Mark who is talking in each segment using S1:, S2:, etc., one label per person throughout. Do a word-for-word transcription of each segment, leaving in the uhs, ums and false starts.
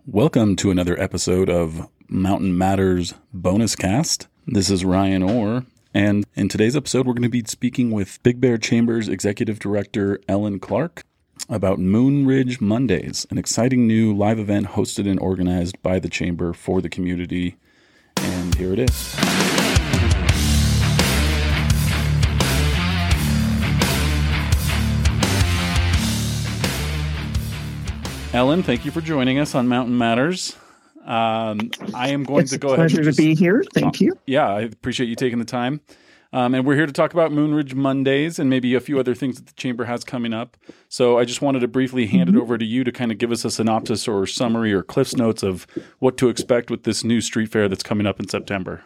S1: Welcome to another episode of Mountain Matters Bonus Cast. This is Ryan Orr, and in today's episode, we're going to be speaking with Big Bear Chamber's Executive Director, Ellen Clark, about Moonridge Mondays, an exciting new live event hosted and organized by the Chamber for the community. And here it is. Ellen, thank you for joining us on Mountain Matters. Um, I am going
S2: it's
S1: to go
S2: a
S1: ahead.
S2: Pleasure
S1: and just,
S2: to be here. Thank you.
S1: Yeah, I appreciate you taking the time. Um, and we're here to talk about Moonridge Mondays and maybe a few other things that the Chamber has coming up. So I just wanted to briefly hand mm-hmm. it over to you to kind of give us a synopsis or summary or Cliff's Notes of what to expect with this new street fair that's coming up in September.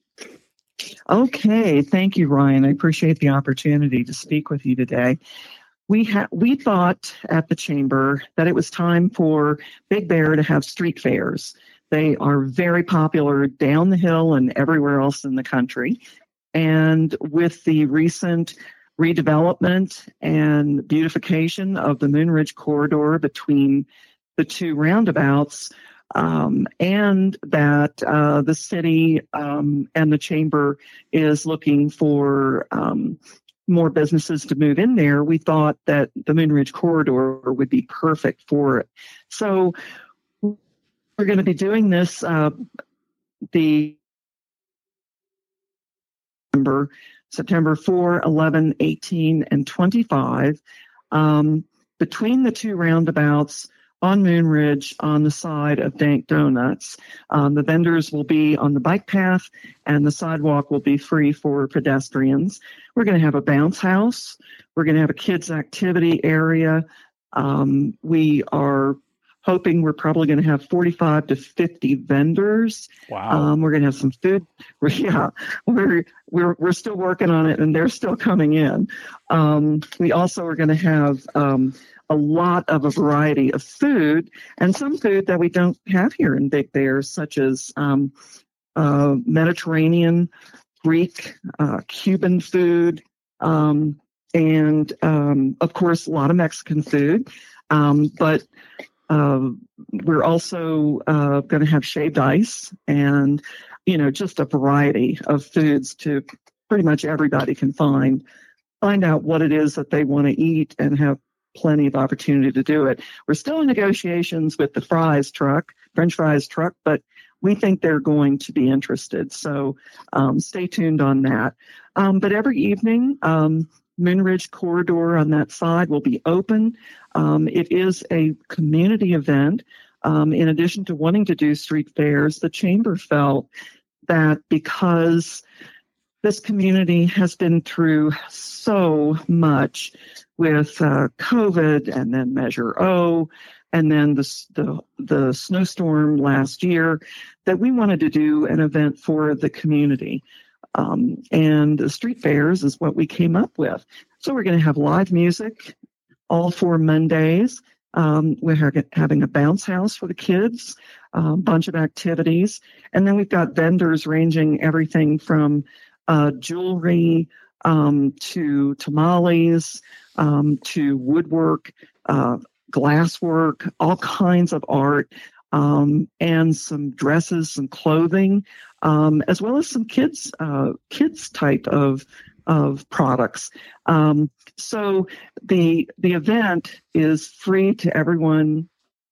S2: Okay. Thank you, Ryan. I appreciate the opportunity to speak with you today. We ha- we thought at the Chamber that it was time for Big Bear to have street fairs. They are very popular down the hill and everywhere else in the country. And with the recent redevelopment and beautification of the Moonridge corridor between the two roundabouts, um, and that uh, the city um, and the Chamber is looking for um, more businesses to move in there, we thought that the Moonridge corridor would be perfect for it. So we're going to be doing this uh, the September, September fourth, eleven, eighteen, and twenty-five um, between the two roundabouts on Moonridge on the side of Dank Donuts. Um, the vendors will be on the bike path and the sidewalk will be free for pedestrians. We're going to have a bounce house. We're going to have a kids activity area. Um, we are hoping we're probably going to have forty-five to fifty vendors.
S1: Wow.
S2: Um, we're going to have some food. Yeah, we're, we're, we're still working on it and they're still coming in. Um, we also are going to have um, a lot of a variety of food and some food that we don't have here in Big Bear, such as um, uh, Mediterranean, Greek, uh, Cuban food, um, and um, of course, a lot of Mexican food. Um, but uh, we're also uh, going to have shaved ice and, you know, just a variety of foods to pretty much everybody can find, find out what it is that they want to eat and have plenty of opportunity to do it. We're still in negotiations with the fries truck, French fries truck, but we think they're going to be interested. So um, stay tuned on that. Um, but every evening, um, Moonridge corridor on that side will be open. Um, it is a community event. Um, in addition to wanting to do street fairs, the Chamber felt that because this community has been through so much with uh, COVID and then Measure O and then the, the the snowstorm last year, that we wanted to do an event for the community. Um, and the street fairs is what we came up with. So we're going to have live music all four Mondays. Um, we're ha- having a bounce house for the kids, a um, bunch of activities. And then we've got vendors ranging everything from uh, jewelry um, to tamales, um, to woodwork, uh, glasswork, all kinds of art, um, and some dresses, some clothing, um, as well as some kids, uh, kids type of of products. Um, so the the event is free to everyone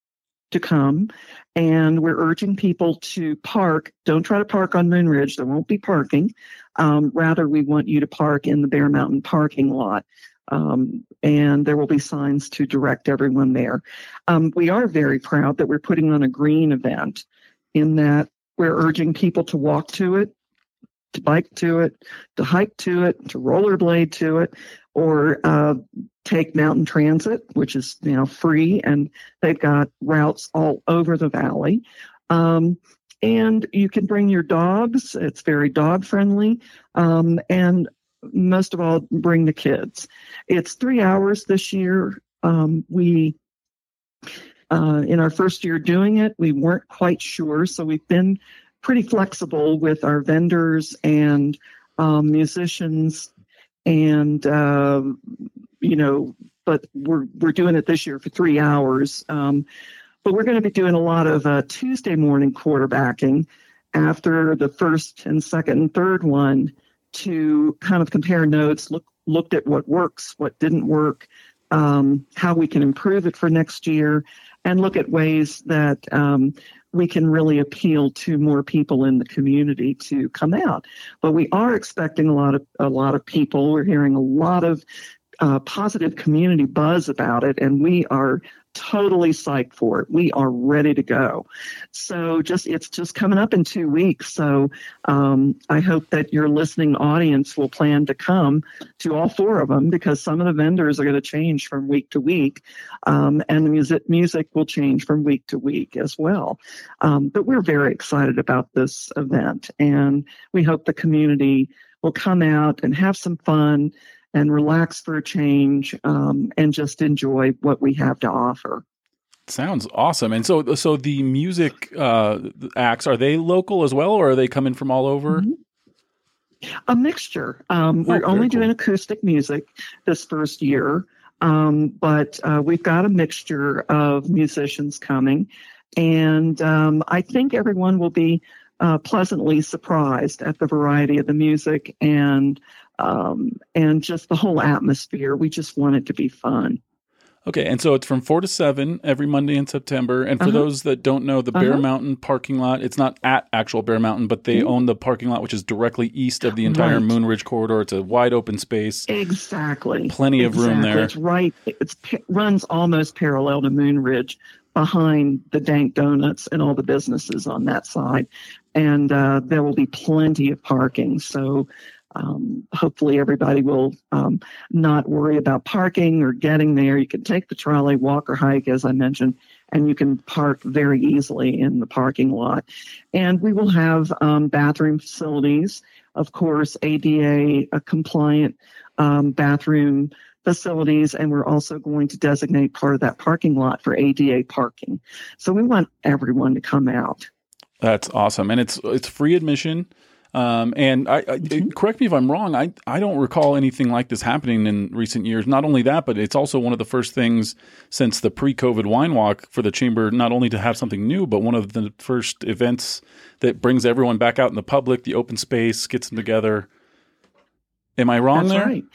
S2: to come, and we're urging people to park. Don't try to park on Moonridge. There won't be parking. Um, rather, we want you to park in the Bear Mountain parking lot. Um, and there will be signs to direct everyone there. Um, we are very proud that we're putting on a green event in that we're urging people to walk to it, to bike to it, to hike to it, to rollerblade to it, or uh, take mountain transit, which is you know free, and they've got routes all over the valley. Um, and you can bring your dogs. It's very dog friendly, um, and most of all, bring the kids. It's three hours this year. Um, we, uh, in our first year doing it, we weren't quite sure, so we've been pretty flexible with our vendors and um, musicians, and uh, you know, but we're we're doing it this year for three hours. Um, but we're going to be doing a lot of uh, Tuesday morning quarterbacking after the first and second and third one to kind of compare notes, look looked at what works, what didn't work, um, how we can improve it for next year, and look at ways that um, we can really appeal to more people in the community to come out. But we are expecting a lot of a lot of people. We're hearing a lot of uh, positive community buzz about it, and we are totally psyched for it. We are ready to go. So just it's just coming up in two weeks. So um, I hope that your listening audience will plan to come to all four of them, because some of the vendors are going to change from week to week, um, and the music music will change from week to week as well. Um, but we're very excited about this event, and we hope the community will come out and have some fun and relax for a change, um, and just enjoy what we have to offer.
S1: Sounds awesome. And so, so the music uh, acts, are they local as well, or are they coming from all over?
S2: Mm-hmm. A mixture. Um,
S1: oh,
S2: we're only
S1: cool.
S2: doing acoustic music this first year, um, but uh, we've got a mixture of musicians coming, and um, I think everyone will be uh, pleasantly surprised at the variety of the music and Um, and just the whole atmosphere. We just want it to be fun.
S1: Okay, and so it's from four to seven every Monday in September. And for uh-huh. those that don't know, the Bear uh-huh. Mountain parking lot, it's not at actual Bear Mountain, but they mm-hmm. own the parking lot, which is directly east of the entire right. Moon Ridge corridor. It's a wide open space.
S2: Exactly.
S1: Plenty of
S2: exactly.
S1: room there.
S2: It's right. It's, it runs almost parallel to Moon Ridge, behind the Dank Donuts and all the businesses on that side. And uh, there will be plenty of parking. So Um, hopefully everybody will um, not worry about parking or getting there. You can take the trolley, walk, or hike, as I mentioned, and you can park very easily in the parking lot. And we will have um, bathroom facilities, of course, A D A uh, compliant um, bathroom facilities, and we're also going to designate part of that parking lot for A D A parking. So we want everyone to come out.
S1: That's awesome. And it's it's free admission. Um, and I, I, correct me if I'm wrong, I, I don't recall anything like this happening in recent years. Not only that, but it's also one of the first things since the pre-COVID wine walk for the Chamber, not only to have something new, but one of the first events that brings everyone back out in the public, the open space, gets them together. Am I wrong
S2: That's
S1: there?
S2: Right.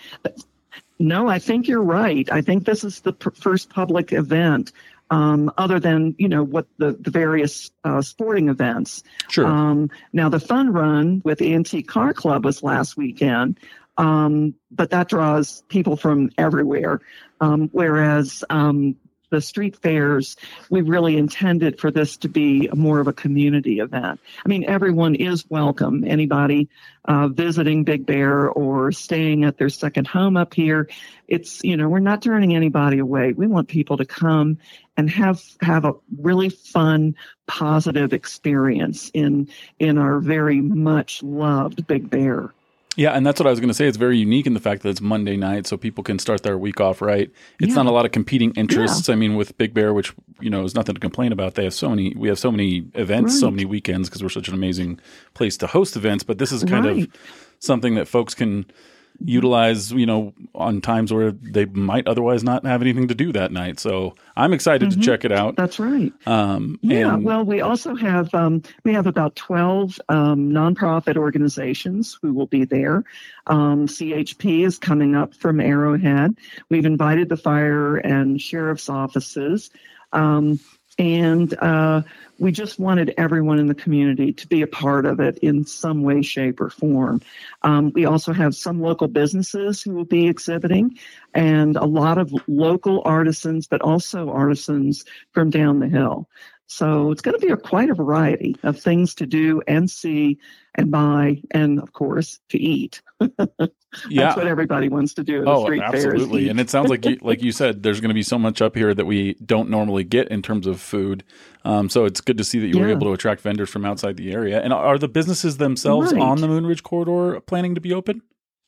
S2: No, I think you're right. I think this is the pr- first public event Um, other than, you know, what the, the various uh, sporting events.
S1: Sure.
S2: Um, now, the fun run with the Antique Car Club was last weekend, um, but that draws people from everywhere, um, whereas um, the street fairs, we really intended for this to be more of a community event. I mean, everyone is welcome. Anybody uh, visiting Big Bear or staying at their second home up here, it's, you know, we're not turning anybody away. We want people to come and have have a really fun, positive experience in in our very much loved Big Bear.
S1: Yeah, and that's what I was going to say. It's very unique in the fact that it's Monday night, so people can start their week off right. It's
S2: yeah.
S1: not a lot of competing interests.
S2: Yeah.
S1: I mean, with Big Bear, which, you know, is nothing to complain about. They have so many. We have so many events,
S2: right.
S1: so many weekends, because we're such an amazing place to host events. But this is kind
S2: right.
S1: of something that folks can utilize, you know, on times where they might otherwise not have anything to do that night. So I'm excited mm-hmm. to check it out.
S2: That's right.
S1: Um,
S2: yeah.
S1: And,
S2: well, we also have um, we have about twelve um, nonprofit organizations who will be there. Um, C H P is coming up from Arrowhead. We've invited the fire and sheriff's offices. Um, And uh, we just wanted everyone in the community to be a part of it in some way, shape, or form. Um, we also have some local businesses who will be exhibiting, and a lot of local artisans, but also artisans from down the hill. So it's going to be a, quite a variety of things to do and see and buy, and of course to eat.
S1: Yeah.
S2: That's what everybody wants to do at
S1: oh,
S2: a street fair.
S1: Absolutely. And it sounds like you, like you said, there's going to be so much up here that we don't normally get in terms of food. Um, so it's good to see that you
S2: yeah.
S1: were able to attract vendors from outside the area. And are the businesses themselves
S2: right.
S1: on the Moon Ridge corridor planning to be open?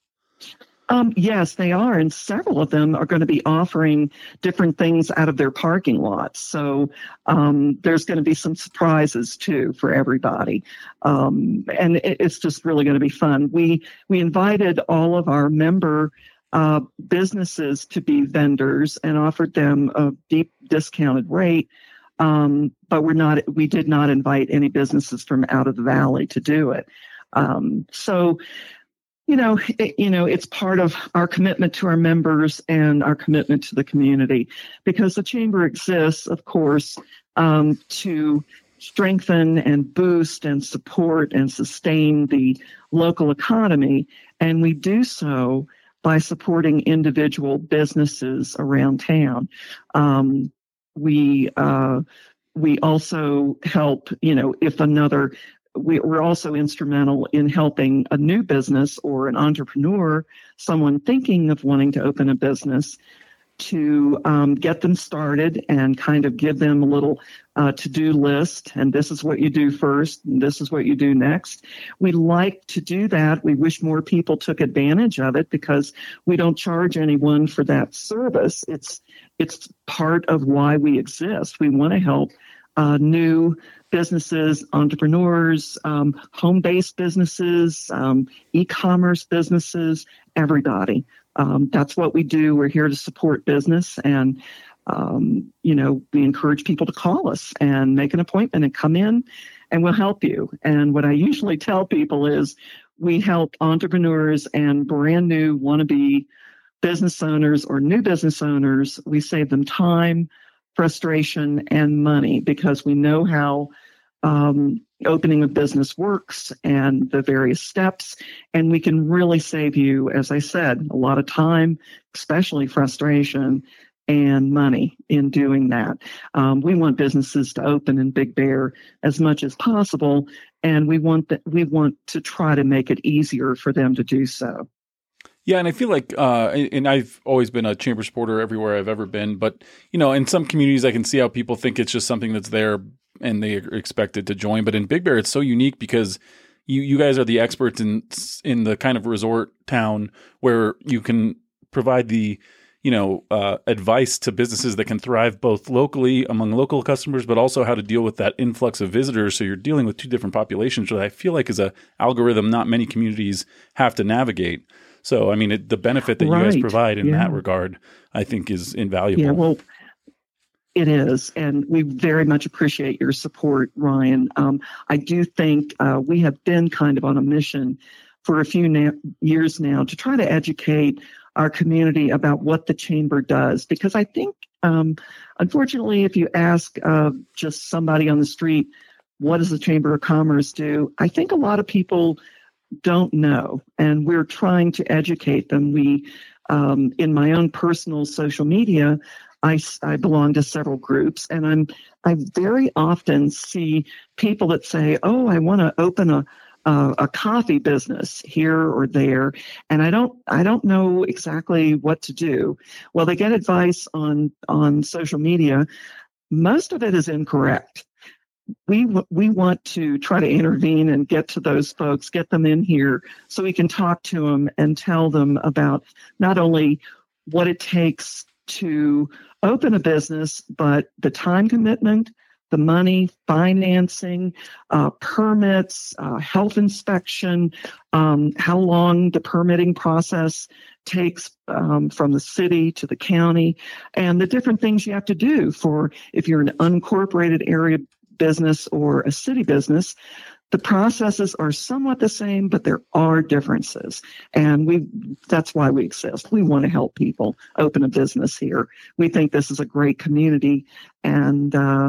S2: Um, yes, they are, and several of them are going to be offering different things out of their parking lots. So um, there's going to be some surprises too for everybody, um, and it, it's just really going to be fun. We we invited all of our member uh, businesses to be vendors and offered them a deep discounted rate. Um, but we're not, we did not invite any businesses from out of the valley to do it. Um, so, you know, it, you know, it's part of our commitment to our members and our commitment to the community, because the chamber exists, of course, um, to strengthen and boost and support and sustain the local economy. And we do so by supporting individual businesses around town. Um, we uh, we also help, you know, if another, we, we're also instrumental in helping a new business or an entrepreneur, someone thinking of wanting to open a business, to um, get them started and kind of give them a little uh, to-do list. And this is what you do first, and this is what you do next. We like to do that. We wish more people took advantage of it, because we don't charge anyone for that service. It's it's part of why we exist. We want to help uh, new businesses, entrepreneurs, um, home-based businesses, um, e-commerce businesses, everybody. Um, that's what we do. We're here to support business, and, um, you know, we encourage people to call us and make an appointment and come in, and we'll help you. And what I usually tell people is we help entrepreneurs and brand new wannabe business owners or new business owners. We save them time, frustration, and money, because we know how Um, opening a business works and the various steps. And we can really save you, as I said, a lot of time, especially frustration and money in doing that. Um, we want businesses to open in Big Bear as much as possible, and we want that we want to try to make it easier for them to do so.
S1: Yeah, and I feel like, uh, and I've always been a chamber supporter everywhere I've ever been, but, you know, in some communities I can see how people think it's just something that's there and they are expected to join. But in Big Bear, it's so unique because you, you guys are the experts in in the kind of resort town where you can provide the, you know, uh, advice to businesses that can thrive both locally among local customers, but also how to deal with that influx of visitors. So you're dealing with two different populations, which I feel like is a algorithm not many communities have to navigate. So, I mean, it, the benefit that
S2: Right.
S1: you guys provide in
S2: Yeah.
S1: that regard, I think, is invaluable.
S2: Yeah, well, it is. And we very much appreciate your support, Ryan. Um, I do think uh, we have been kind of on a mission for a few na- years now to try to educate our community about what the chamber does. Because I think, um, unfortunately, if you ask uh, just somebody on the street, what does the Chamber of Commerce do? I think a lot of people don't know, and we're trying to educate them. We, um, in my own personal social media, I, I belong to several groups, and I'm I very often see people that say, "Oh, I want to open a uh, a coffee business here or there," and I don't I don't know exactly what to do. Well, they get advice on on social media. Most of it is incorrect. We we want to try to intervene and get to those folks, get them in here so we can talk to them and tell them about not only what it takes to open a business, but the time commitment, the money, financing, uh, permits, uh, health inspection, um, how long the permitting process takes um, from the city to the county, and the different things you have to do for if you're an unincorporated area business or a city business. The processes are somewhat the same, but there are differences. And we that's why we exist. We want to help people open a business here. We think this is a great community. And uh,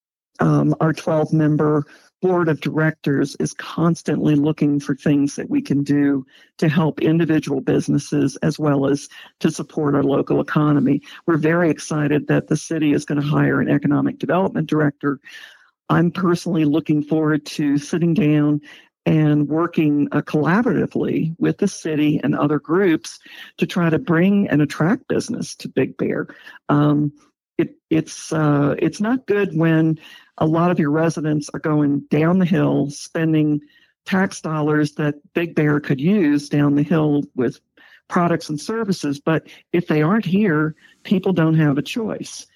S2: um, our twelve-member board of directors is constantly looking for things that we can do to help individual businesses as well as to support our local economy. We're very excited that the city is going to hire an economic development director. I'm personally looking forward to sitting down and working uh, collaboratively with the city and other groups to try to bring and attract business to Big Bear. Um, it, it's uh, it's not good when a lot of your residents are going down the hill, spending tax dollars that Big Bear could use down the hill with products and services. But if they aren't here, people don't have a choice.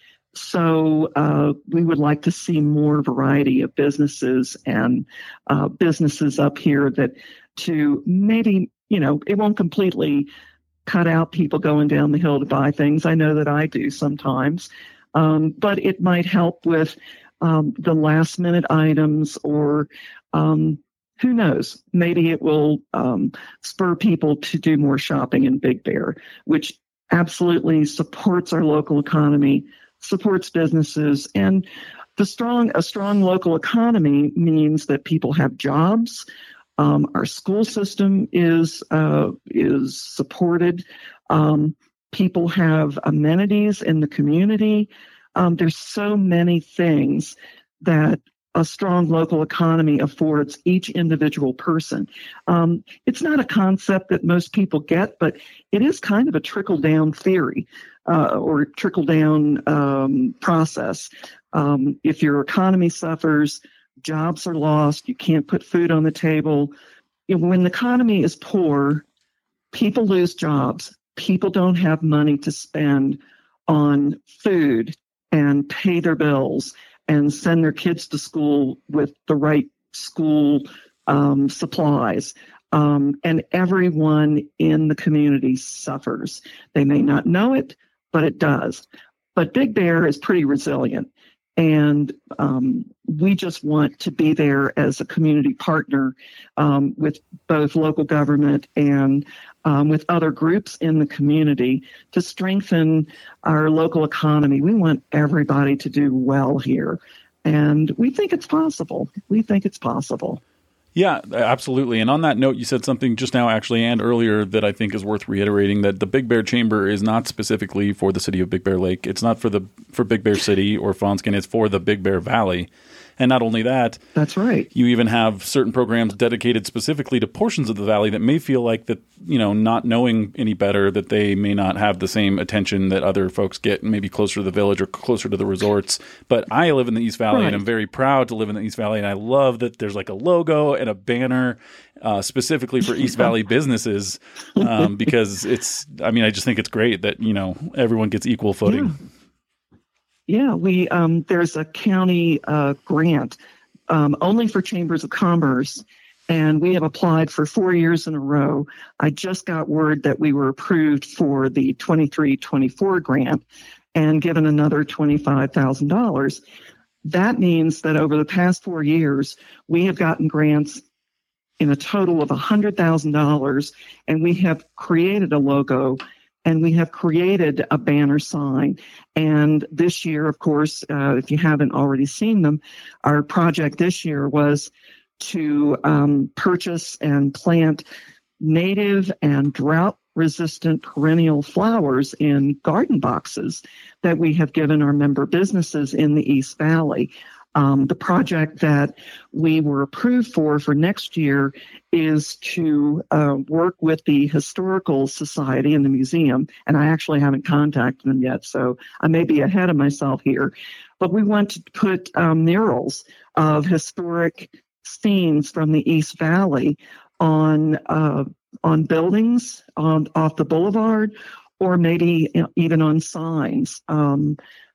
S2: So uh, we would like to see more variety of businesses and uh, businesses up here that to maybe, you know, it won't completely cut out people going down the hill to buy things. I know that I do sometimes, um, but it might help with um, the last minute items, or um, who knows, maybe it will um, spur people to do more shopping in Big Bear, which absolutely supports our local economy, supports businesses, and the strong a strong local economy means that people have jobs. Um, our school system is uh, is supported. Um, people have amenities in the community. Um, there's so many things that a strong local economy affords each individual person. Um, it's not a concept that most people get, but it is kind of a trickle-down theory uh, or trickle-down um, process. Um, if your economy suffers, jobs are lost, you can't put food on the table. You know, when the economy is poor, people lose jobs. People don't have money to spend on food and pay their bills and send their kids to school with the right school um, supplies. Um, and everyone in the community suffers. They may not know it, but it does. But Big Bear is pretty resilient. And um, we just want to be there as a community partner um, with both local government and um, with other groups in the community to strengthen our local economy. We want everybody to do well here. And we think it's possible. We think it's possible.
S1: Yeah, absolutely. And on that note, you said something just now actually and earlier that I think is worth reiterating, that the Big Bear Chamber is not specifically for the city of Big Bear Lake. It's not for the for Big Bear City or Fawnskin. It's for the Big Bear Valley. And not only that,
S2: that's right.
S1: You even have certain programs dedicated specifically to portions of the valley that may feel like that, you know, not knowing any better, that they may not have the same attention that other folks get, maybe closer to the village or closer to the resorts. But I live in the East Valley, right, and I'm very proud to live in the East Valley. And I love that there's like a logo and a banner uh, specifically for East Valley businesses um, because it's, I mean, I just think it's great that, you know, everyone gets equal footing.
S2: Yeah. Yeah, we um, there's a county uh, grant um, only for chambers of commerce, and we have applied for four years in a row. I just got word that we were approved for the twenty-three twenty-four grant and given another twenty-five thousand dollars. That means that over the past four years, we have gotten grants in a total of one hundred thousand dollars, and we have created a logo. And we have created a banner sign. And this year, of course, uh, if you haven't already seen them, our project this year was to um, purchase and plant native and drought-resistant perennial flowers in garden boxes that we have given our member businesses in the East Valley. Um, the project that we were approved for for next year is to uh, work with the Historical Society and the museum, and I actually haven't contacted them yet, so I may be ahead of myself here. But we want to put um, murals of historic scenes from the East Valley on uh, on buildings on off the boulevard, or maybe even on signs. Um,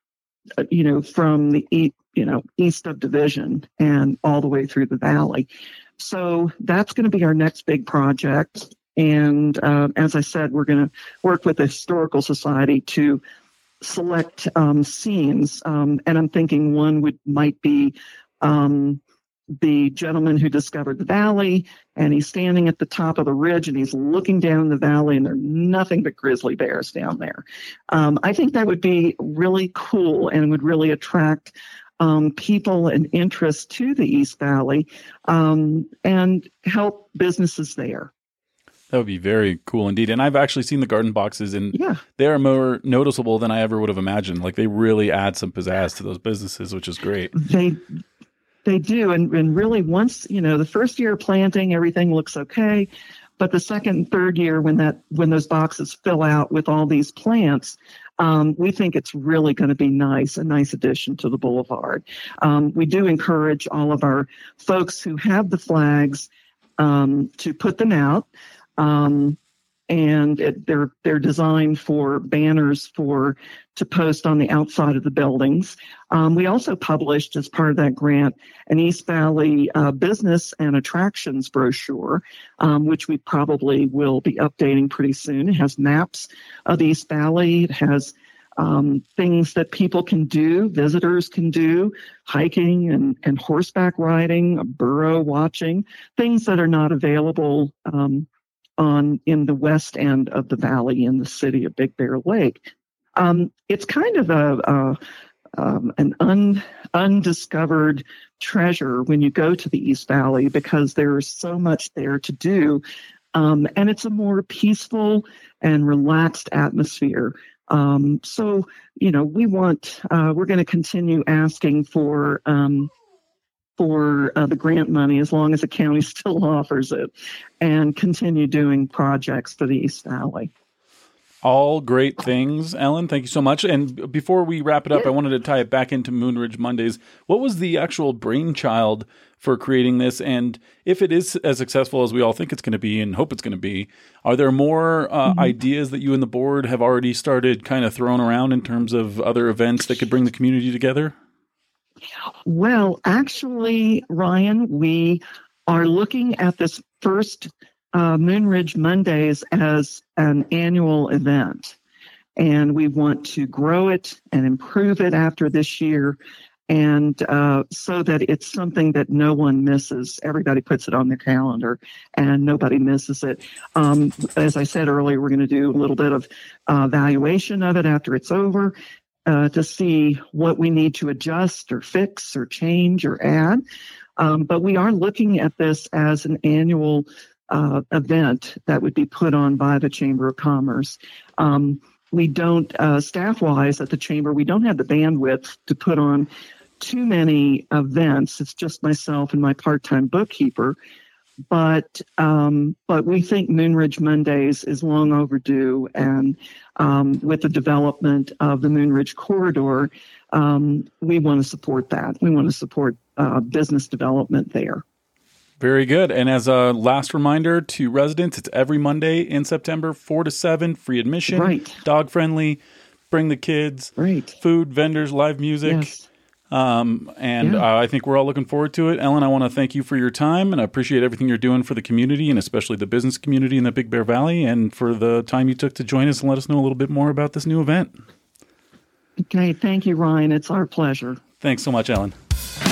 S2: you know, from the east, you know, east of Division and all the way through the valley. So that's going to be our next big project. And uh, as I said, we're going to work with the Historical Society to select um, scenes. Um, and I'm thinking one would might be um, the gentleman who discovered the valley, and he's standing at the top of the ridge and he's looking down the valley, and there are nothing but grizzly bears down there. Um, I think that would be really cool and would really attract um, people and interest to the East Valley um, and help businesses there.
S1: That would be very cool indeed. And I've actually seen the garden boxes, and
S2: yeah.
S1: they are more noticeable than I ever would have imagined. Like, they really add some pizzazz to those businesses, which is great.
S2: They They do. And, and really, once, you know, the first year of planting, everything looks okay. But the second and third year, when that when those boxes fill out with all these plants, um, we think it's really going to be nice, a nice addition to the boulevard. Um, we do encourage all of our folks who have the flags um, to put them out. Um, and it, they're they're designed for banners for to post on the outside of the buildings. Um, we also published, as part of that grant, an East Valley uh, business and attractions brochure, um, which we probably will be updating pretty soon. It has maps of the East Valley. It has um, things that people can do, visitors can do, hiking and, and horseback riding, burro watching, things that are not available um, on in the west end of the valley in the city of Big Bear Lake. Um, it's kind of a, a um, an un, undiscovered treasure when you go to the East Valley because there's so much there to do. Um, and it's a more peaceful and relaxed atmosphere. Um, so, you know, we want, uh, we're going to continue asking for, um, for uh, the grant money as long as the county still offers it, and continue doing projects for the East Valley.
S1: All great things, Ellen. Thank you so much. And before we wrap it up,
S2: yeah.
S1: I wanted to tie it back into Moonridge Mondays. What was the actual brainchild for creating this? And if it is as successful as we all think it's going to be and hope it's going to be, are there more uh, mm-hmm. ideas that you and the board have already started kind of throwing around in terms of other events that could bring the community together?
S2: Well, actually, Ryan, we are looking at this first Uh, Moonridge Mondays as an annual event, and we want to grow it and improve it after this year, and uh, so that it's something that no one misses. Everybody puts it on their calendar, and nobody misses it. Um, as I said earlier, we're going to do a little bit of uh, evaluation of it after it's over uh, to see what we need to adjust or fix or change or add. Um, but we are looking at this as an annual Uh, event that would be put on by the Chamber of Commerce. Um, we don't, uh, staff-wise at the Chamber, we don't have the bandwidth to put on too many events. It's just myself and my part-time bookkeeper. But um, but we think Moonridge Mondays is long overdue, and um, with the development of the Moonridge Corridor, um, we want to support that. We want to support uh, business development there.
S1: Very good. And as a last reminder to residents, it's every Monday in September, four to seven, free admission,
S2: right.
S1: dog friendly, bring the kids,
S2: right.
S1: food, vendors, live music.
S2: Yes.
S1: Um, and
S2: yeah.
S1: uh, I think we're all looking forward to it. Ellen, I want to thank you for your time, and I appreciate everything you're doing for the community, and especially the business community in the Big Bear Valley, and for the time you took to join us and let us know a little bit more about this new event.
S2: Okay. Thank you, Ryan. It's our pleasure.
S1: Thanks so much, Ellen.